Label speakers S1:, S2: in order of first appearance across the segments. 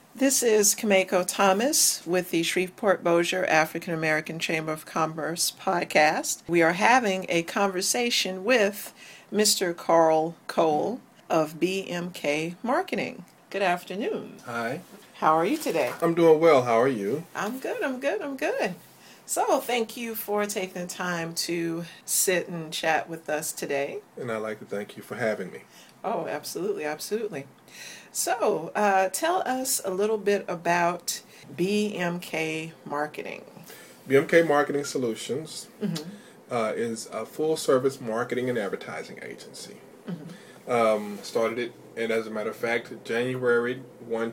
S1: This is Kameko Thomas with the Shreveport Bossier African American Chamber of Commerce podcast. We are having a conversation with Mr. Carl Cole of BMK Marketing. Good afternoon.
S2: Hi.
S1: How are you today?
S2: I'm doing well. How are you?
S1: I'm good. So thank you for taking the time to sit and chat with us today.
S2: And I'd like to thank you for having me.
S1: Oh, absolutely. So, tell us a little bit about BMK Marketing.
S2: BMK Marketing Solutions is a full-service marketing and advertising agency. Started it, and as a matter of fact, January 1,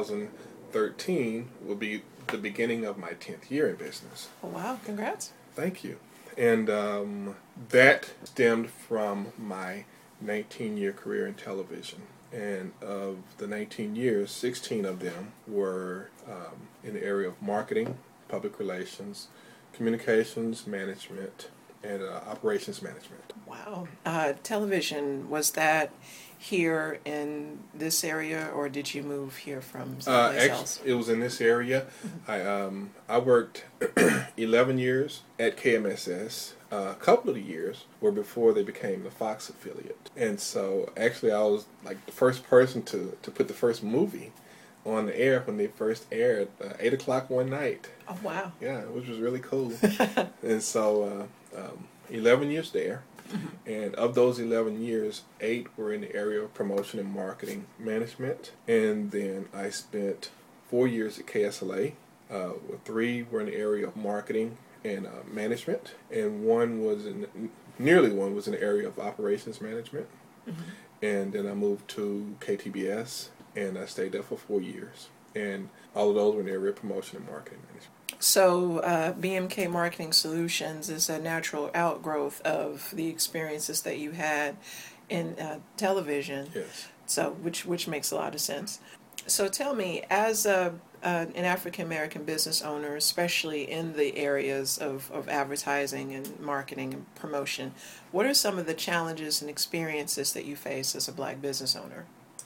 S2: 2013 will be the beginning of my 10th year in business.
S1: Oh, wow. Congrats.
S2: Thank you. And that stemmed from my 19-year career in television. And of the 19 years, 16 of them were in the area of marketing, public relations, communications management, and operations management.
S1: Wow. Television, was that here in this area, or did you move here from someplace else?
S2: It was in this area. I worked 11 years at KMSS. A couple of the years were before they became the Fox affiliate. And so actually I was like the first person to put the first movie on the air when they first aired, 8 o'clock one night.
S1: Oh, wow.
S2: Yeah, which was really cool. And so 11 years there. And of those 11 years, 8 were in the area of promotion and marketing management. And then I spent 4 years at KSLA. 3 were in the area of marketing and management, and nearly one was in the area of operations management. And then I moved to KTBS, and I stayed there for 4 years. And all of those were in the area of promotion and marketing management.
S1: So BMK Marketing Solutions is a natural outgrowth of the experiences that you had in television.
S2: Yes.
S1: So which makes a lot of sense. So tell me, as an African American business owner, especially in the areas of advertising and marketing and promotion, what are some of the challenges and experiences that you face as a black business owner?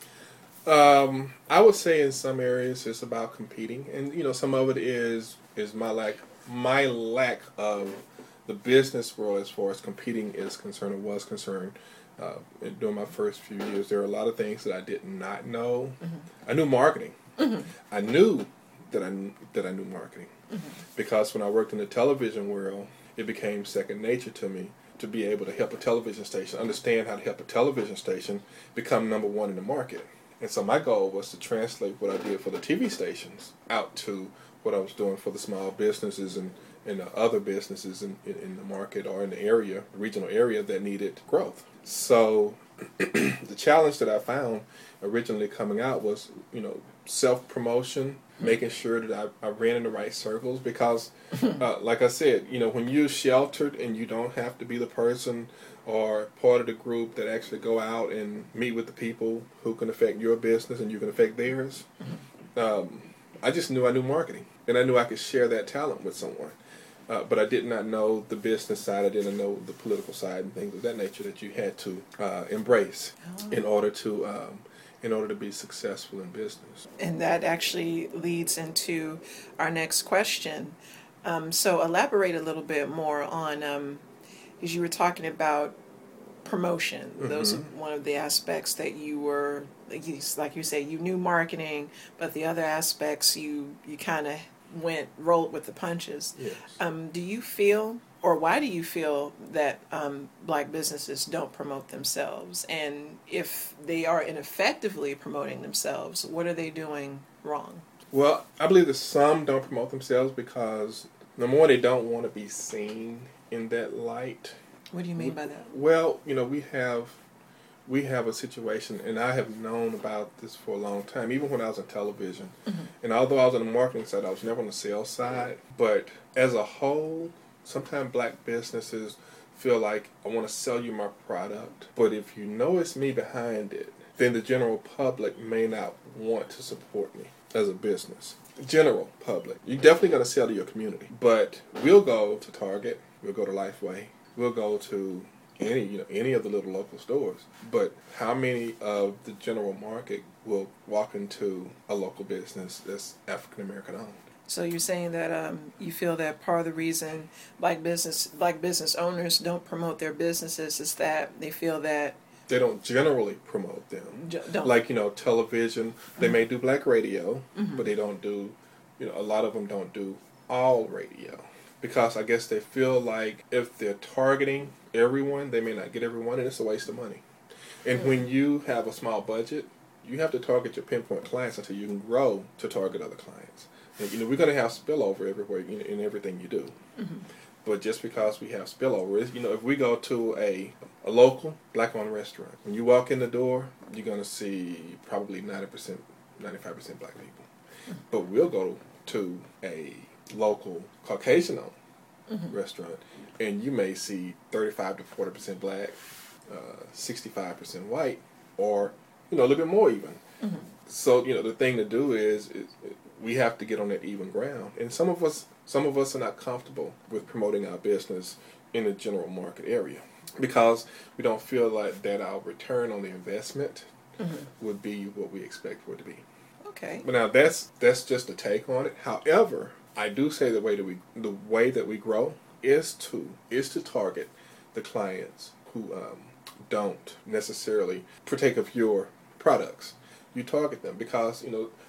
S2: I would say in some areas it's about competing, and some of it is my lack of the business world as far as competing is concerned or was concerned. During my first few years, there are a lot of things that I did not know. I knew marketing. I knew that I knew marketing because when I worked in the television world, it became second nature to me to be able to help a television station understand how to help a television station become number one in the market. And so my goal was to translate what I did for the TV stations out to what I was doing for the small businesses and the other businesses in the market or in the area, the regional area that needed growth. So the challenge that I found originally coming out was, self-promotion, making sure that I ran in the right circles because, like I said, when you're sheltered and you don't have to be the person or part of the group that actually go out and meet with the people who can affect your business and you can affect theirs, I just knew I knew marketing and I knew I could share that talent with someone. But I did not know the business side. I didn't know the political side and things of that nature that you had to embrace in order to be successful in business.
S1: And that actually leads into our next question. So elaborate a little bit more on, because you were talking about promotion. Those are one of the aspects that you were, like you said, you knew marketing, but the other aspects you kind of rolled with the punches.
S2: Yes.
S1: Do you feel, or why do you feel that black businesses don't promote themselves? And if they are ineffectively promoting themselves, what are they doing wrong?
S2: Well, I believe that some don't promote themselves because, number one, they don't want to be seen in that light.
S1: What do you mean by that?
S2: Well, we have a situation, and I have known about this for a long time, even when I was on television. And although I was on the marketing side, I was never on the sales side. But as a whole, sometimes black businesses feel like, I want to sell you my product, but if you know it's me behind it, then the general public may not want to support me as a business. General public. You're definitely going to sell to your community, but we'll go to Target, we'll go to Lifeway, we'll go to any of the little local stores. But how many of the general market will walk into a local business that's African American owned.
S1: So you're saying that you feel that part of the reason black business owners don't promote their businesses is that they feel that
S2: they don't generally promote them.
S1: Don't.
S2: Like, television, they may do black radio, but they don't do, a lot of them don't do all radio. Because I guess they feel like if they're targeting everyone, they may not get everyone, and it's a waste of money. And when you have a small budget, you have to target your pinpoint clients until you can grow to target other clients. And, we're going to have spillover everywhere in everything you do. But just because we have spillover, if we go to a local black-owned restaurant, when you walk in the door, you're going to see probably 90%, 95% black people. But we'll go to a local Caucasian-owned restaurant, and you may see 35 to 40% black, 65% white, or a little bit more even. So the thing to do is we have to get on that even ground, and some of us are not comfortable with promoting our business in the general market area because we don't feel like that our return on the investment would be what we expect for it to be.
S1: Okay.
S2: But now that's just a take on it. However, I do say the way that we grow is to target the clients who don't necessarily partake of your products. You target them because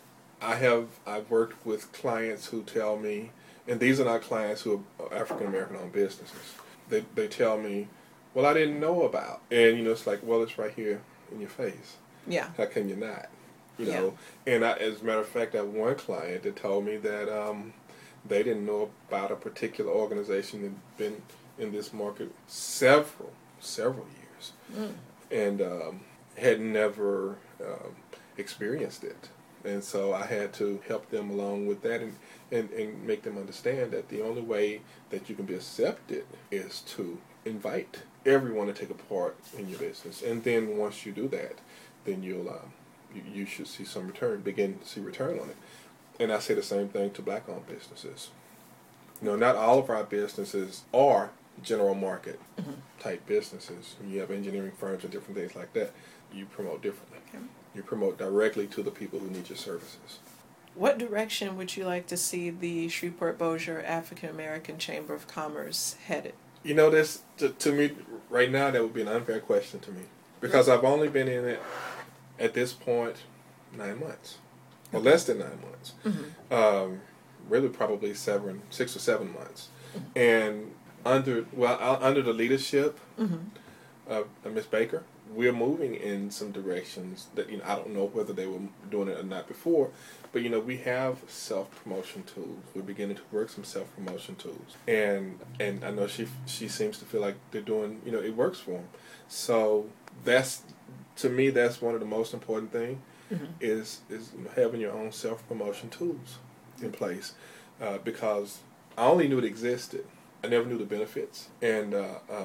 S2: I've worked with clients who tell me, and these are not clients who are African American owned businesses. They tell me, well, I didn't know about, and it's like, well, it's right here in your face.
S1: Yeah.
S2: How can you not? And as a matter of fact, I have one client that told me that they didn't know about a particular organization that had been in this market several years, and had never experienced it. And so I had to help them along with that and make them understand that the only way that you can be accepted is to invite everyone to take a part in your business. And then once you do that, then you should see some return, begin to see return on it. And I say the same thing to black-owned businesses. Not all of our businesses are general market type businesses. You have engineering firms and different things like that. You promote differently. Okay. You promote directly to the people who need your services.
S1: What direction would you like to see the Shreveport-Bossier African American Chamber of Commerce headed?
S2: This to me right now, that would be an unfair question to me because I've only been in it at this point 9 months, or less than 9 months. Really, probably 6 or 7 months, and under the leadership of Ms. Baker, we're moving in some directions that I don't know whether they were doing it or not before, but we have self-promotion tools. We're beginning to work some self-promotion tools, and I know she seems to feel like they're doing it works for them. So to me that's one of the most important things is having your own self-promotion tools in place, because I only knew it existed. I never knew the benefits, and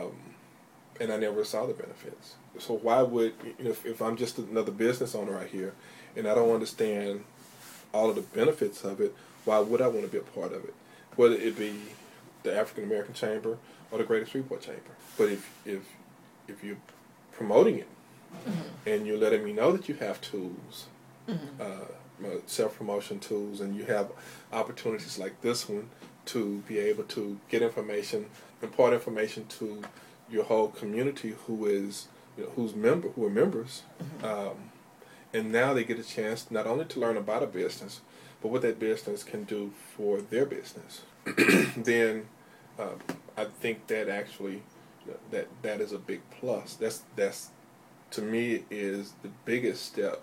S2: I never saw the benefits. So why would, if I'm just another business owner right here and I don't understand all of the benefits of it, why would I want to be a part of it? Whether it be the African American Chamber or the Greater Shreveport Chamber. But if you're promoting it and you're letting me know that you have tools, self-promotion tools, and you have opportunities like this one to be able to get information, impart information to your whole community who are members, and now they get a chance not only to learn about a business, but what that business can do for their business. Then I think that actually that is a big plus. That's to me is the biggest step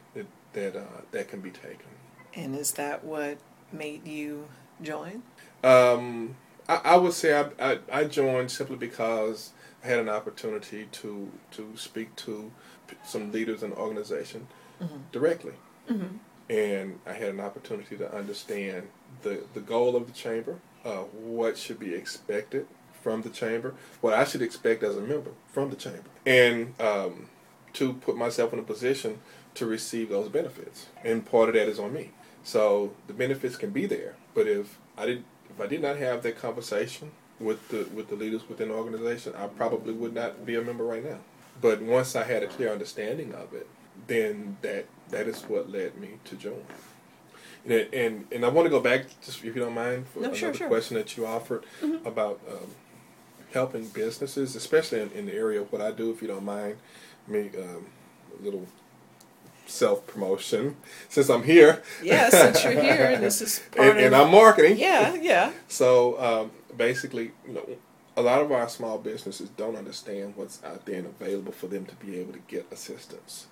S2: that can be taken.
S1: And is that what made you join?
S2: I would say I joined simply because I had an opportunity to speak to some leaders in the organization directly. And I had an opportunity to understand the goal of the chamber, what should be expected from the chamber, what I should expect as a member from the chamber, and to put myself in a position to receive those benefits. And part of that is on me. So the benefits can be there, but if I did not have that conversation with the leaders within the organization, I probably would not be a member right now. But once I had a clear understanding of it, then that that is what led me to join. And I want to go back, just if you don't mind, for another question that you offered about helping businesses, especially in the area of what I do, if you don't mind me, a little self-promotion, since I'm here.
S1: Yeah, since you're here, and this is part
S2: and I'm marketing.
S1: Yeah.
S2: So basically, a lot of our small businesses don't understand what's out there and available for them to be able to get assistance.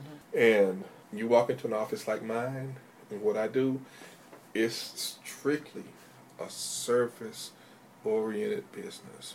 S2: And you walk into an office like mine, and what I do is strictly a service-oriented business.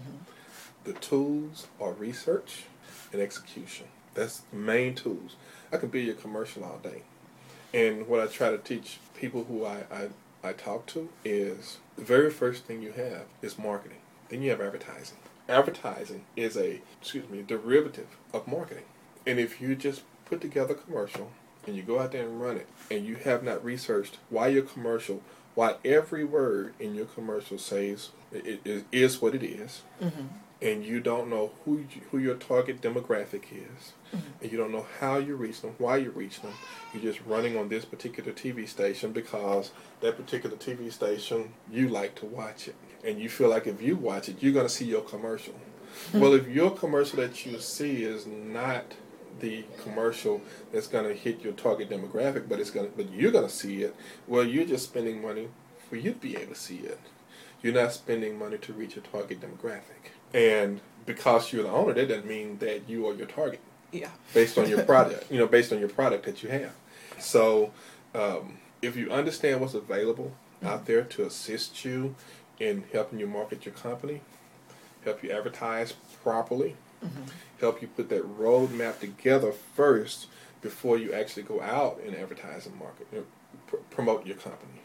S2: The tools are research and execution. That's the main tools. I can be your commercial all day. And what I try to teach people who I talk to is the very first thing you have is marketing. Then you have advertising. Advertising is a derivative of marketing. And if you just put together a commercial and you go out there and run it, and you have not researched why your commercial, why every word in your commercial says it is what it is, and you don't know who your target demographic is, and you don't know how you're reaching them, why you're reaching them, you're just running on this particular TV station because that particular TV station, you like to watch it, and you feel like if you watch it, you're going to see your commercial. Well, if your commercial that you see is not the commercial that's going to hit your target demographic, but you're going to see it, well, you're just spending money for you to be able to see it. You're not spending money to reach your target demographic. And because you're the owner, that doesn't mean that you are your target.
S1: Yeah.
S2: Based on your product, based on your product that you have. So, if you understand what's available out there to assist you in helping you market your company, help you advertise properly, help you put that roadmap together first before you actually go out and advertise and market, promote your company.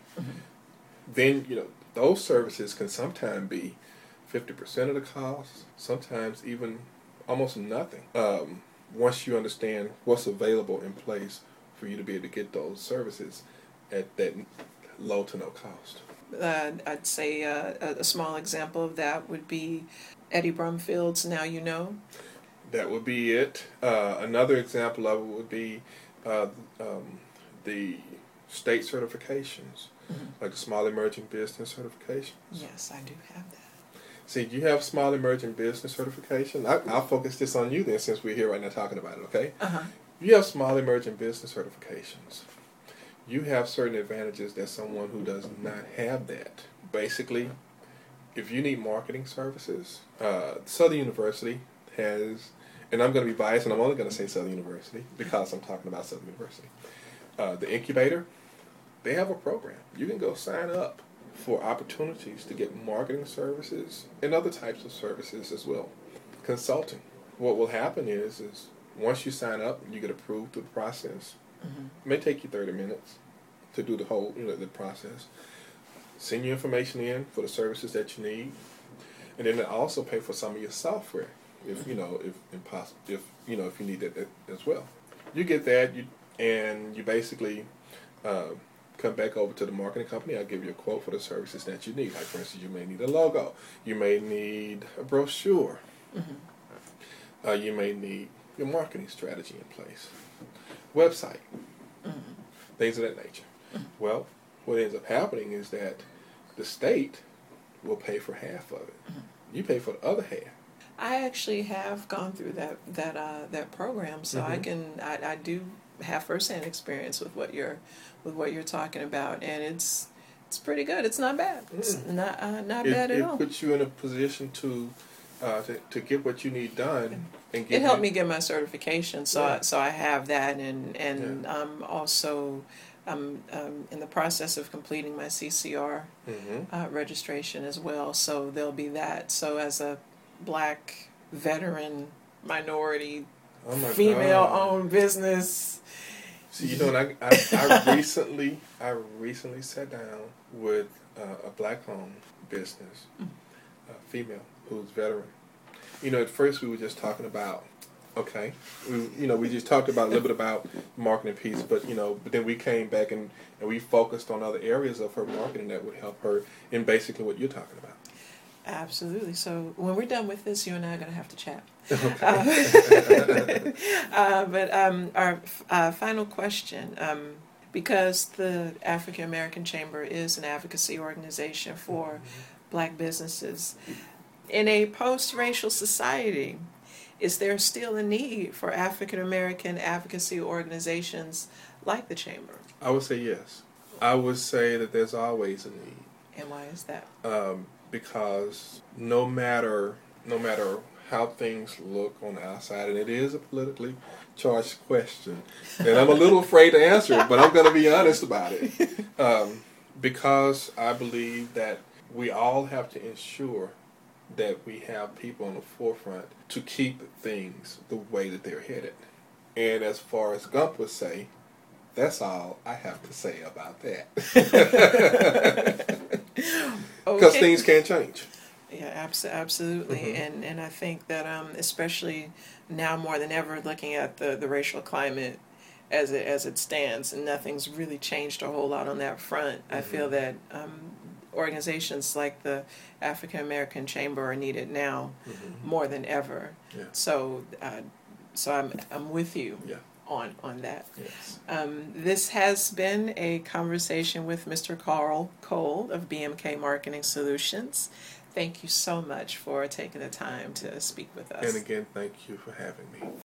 S2: Then, those services can sometimes be 50% of the cost, sometimes even almost nothing. Once you understand what's available in place for you to be able to get those services at that low to no cost.
S1: I'd say a small example of that would be Eddie Brumfield's Now You Know.
S2: That would be it. Another example of it would be the state certifications, like the Small Emerging Business certifications.
S1: Yes, I do have that.
S2: See, you have Small Emerging Business certification. I'll focus this on you then, since we're here right now talking about it, okay? You have Small Emerging Business certifications. You have certain advantages that someone who does not have that. Basically, if you need marketing services, Southern University has, and I'm going to be biased, and I'm only going to say Southern University because I'm talking about Southern University. The incubator, they have a program. You can go sign up for opportunities to get marketing services and other types of services as well. Consulting. What will happen is once you sign up, you get approved through the process. It may take you 30 minutes to do the whole, the process. Send your information in for the services that you need, and then they also pay for some of your software, if you need that as well. You get that, and you basically come back over to the marketing company. I'll give you a quote for the services that you need. Like, for instance, you may need a logo. You may need a brochure. You may need your marketing strategy in place. Website. Things of that nature. Well, what ends up happening is that the state will pay for half of it. You pay for the other half.
S1: I actually have gone through that program, so I do have firsthand experience with what you're talking about, and it's pretty good. It's not bad. It's not bad at all.
S2: It puts you in a position to get what you need done. And
S1: it helped me get my certification, so I have that, and I'm also in the process of completing my CCR registration as well. So there'll be that. So as a Black veteran minority female-owned business.
S2: See, I recently sat down with a Black-owned business, female who's veteran. At first we were just talking about, we just talked about a little bit about the marketing piece, but then we came back and we focused on other areas of her marketing that would help her in basically what you're talking about.
S1: Absolutely. So when we're done with this, you and I are going to have to chat.
S2: Okay.
S1: But our final question, because the African American Chamber is an advocacy organization for Black businesses, in a post-racial society, is there still a need for African American advocacy organizations like the Chamber?
S2: I would say yes. I would say that there's always a need.
S1: And why is that?
S2: Because no matter how things look on the outside, and it is a politically charged question, and I'm a little afraid to answer it, but I'm going to be honest about it. Because I believe that we all have to ensure that we have people on the forefront to keep things the way that they're headed. And as far as Gump would say, that's all I have to say about that. Because things can change.
S1: Yeah, absolutely. And I think that especially now more than ever, looking at the racial climate as it stands, and nothing's really changed a whole lot on that front. I feel that organizations like the African American Chamber are needed now more than ever.
S2: Yeah.
S1: So I'm with you.
S2: Yeah.
S1: On that.
S2: Yes.
S1: This has been a conversation with Mr. Carl Cole of BMK Marketing Solutions. Thank you so much for taking the time to speak with us.
S2: And again, thank you for having me.